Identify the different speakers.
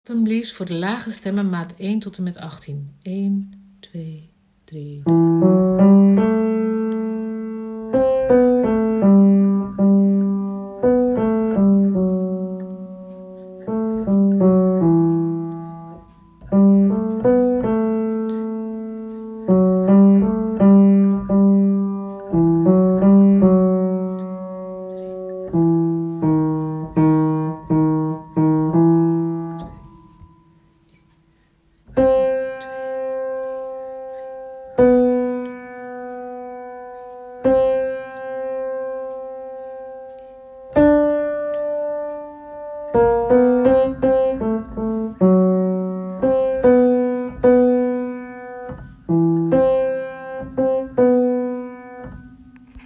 Speaker 1: Alsjeblieft voor de lage stemmen maat 1 tot en met 18. 1, 2, 3.